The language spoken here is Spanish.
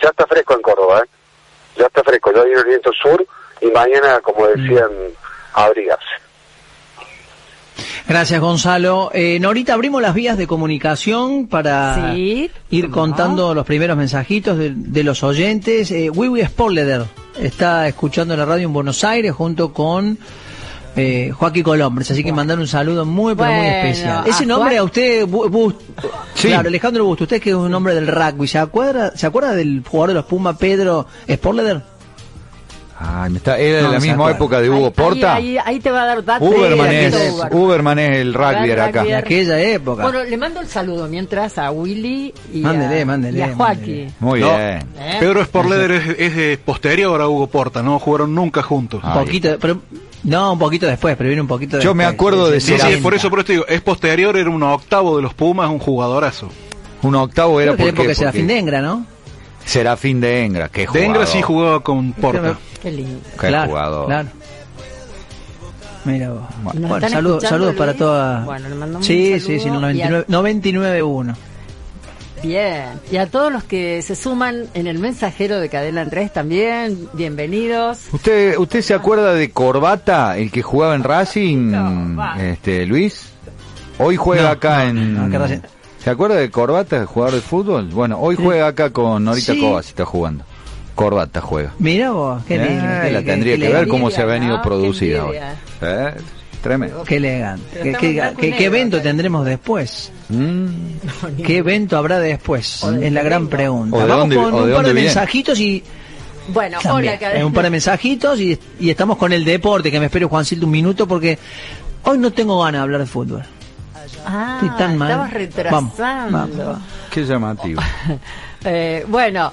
ya está fresco en Córdoba, ya está fresco, ya viene el viento sur y mañana, como decían, abrigarse. Gracias, Gonzalo. Norita, abrimos las vías de comunicación para ir contando los primeros mensajitos de los oyentes. Wiwi Sporleder está escuchando la radio en Buenos Aires junto con Joaquín Colombres, así que mandar un saludo muy, pero muy especial. Ese nombre a usted, sí. Claro, Alejandro Busto, usted que es un hombre del rugby, ¿se acuerda del jugador de los Pumas, Pedro Sporleder? Ay, era de la misma época de Hugo Porta. Ahí te va a dar datos. Uberman es el rugby acá. De aquella época. Bueno, le mando el saludo mientras a Willy y mándele, y a Joaquín. Muy bien. Pedro Sporleder es posterior a Hugo Porta, no jugaron nunca juntos. Un poquito después, pero viene un poquito después. Yo me acuerdo de sí, por eso te digo, es posterior, era un octavo de los Pumas, un jugadorazo. Un octavo era porque Serafín de Engra, ¿no? Serafín de Engra, que jugador. De Engra sí jugaba con Porta. Qué lindo. Qué jugador. Claro. Mira vos. Bueno, saludos para todas. Bueno, le mandamos sí, un saludo. 99.1. Bien. Y a todos los que se suman en el mensajero de Cadena Andrés también, bienvenidos. ¿Usted se acuerda de Corbata, el que jugaba en Racing, Luis? Hoy juega acá en... ¿Se acuerda de Corbata, el jugador de fútbol? Bueno, hoy juega acá con Norita Cobas, está jugando. Corbata juega. Mira vos, qué lindo. La tendría que ver cómo se ha venido producida hoy. Tremendo. Qué elegante. ¿Qué evento tendremos después? ¿Qué evento habrá después? Es la gran pregunta. Vamos con un par de mensajitos y... Bueno, hola, un par de mensajitos y estamos con el deporte, que me espero, Juancito, un minuto, porque hoy no tengo ganas de hablar de fútbol. Estoy tan mal. Estabas retrasando. Vamos. Qué llamativo. Bueno,